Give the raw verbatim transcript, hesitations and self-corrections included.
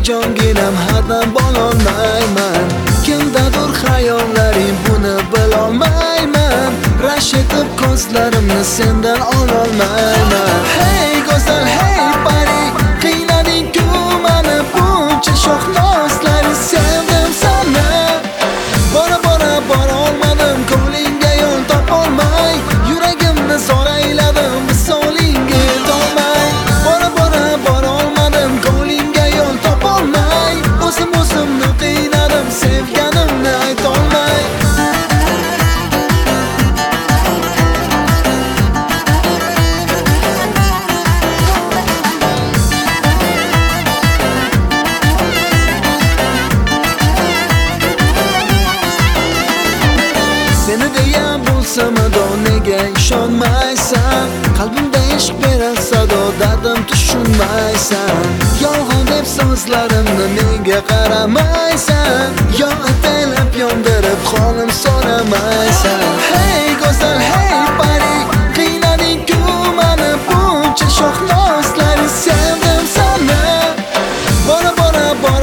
jonginam haddan bo'lolmayman. Kimdadur xayollaring buni bilolmayman. Rash etib ko'zlarimni sendan ololmayman. Hey go'zal, hey pari, qiynading-ku meni buncha sho'xnoslar sevdim seni. Bora bora bora olmadim, ko'lingga yo'l topolmay, yuragimni so'rayladim visolingga yetolmay. Bora bora bora olmadim, ko'lingga yo'l topolmay, o'zim o'zimni qiynadim, sevganimni aytolmay. Seni deya bo'lsam-ado nega ishonmaysan? Qalbimda ishq berar sado, dardim tushunmaysan. Yolg'on deb so'zlarimni nega qaramaysan? Yo ataylab yondirib holim so'ramaysan. Hey go'zal, hey pari, qiynading-ku meni buncha sho'xnoslar sevdim seni. Bora bora bora